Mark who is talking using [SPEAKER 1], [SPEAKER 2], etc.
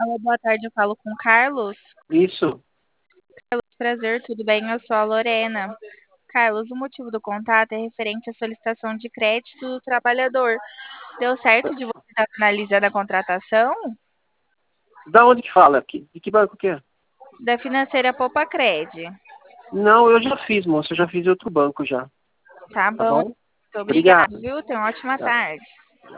[SPEAKER 1] Alô, boa tarde, eu falo com o Carlos.
[SPEAKER 2] Isso.
[SPEAKER 1] Prazer, tudo bem? Eu sou a Lorena. Carlos, o motivo do contato é referente à solicitação de crédito do trabalhador. Deu certo de você estar finalizando a contratação?
[SPEAKER 2] Da onde que fala aqui? De que banco que é?
[SPEAKER 1] Da financeira Poupa Cred.
[SPEAKER 2] Não, eu já fiz, moça. Eu já fiz em outro banco já.
[SPEAKER 1] Tá
[SPEAKER 2] Tá
[SPEAKER 1] bom?
[SPEAKER 2] bom?
[SPEAKER 1] Muito obrigado,
[SPEAKER 2] Obrigado.
[SPEAKER 1] viu? Tenha uma ótima
[SPEAKER 2] Tá.
[SPEAKER 1] tarde.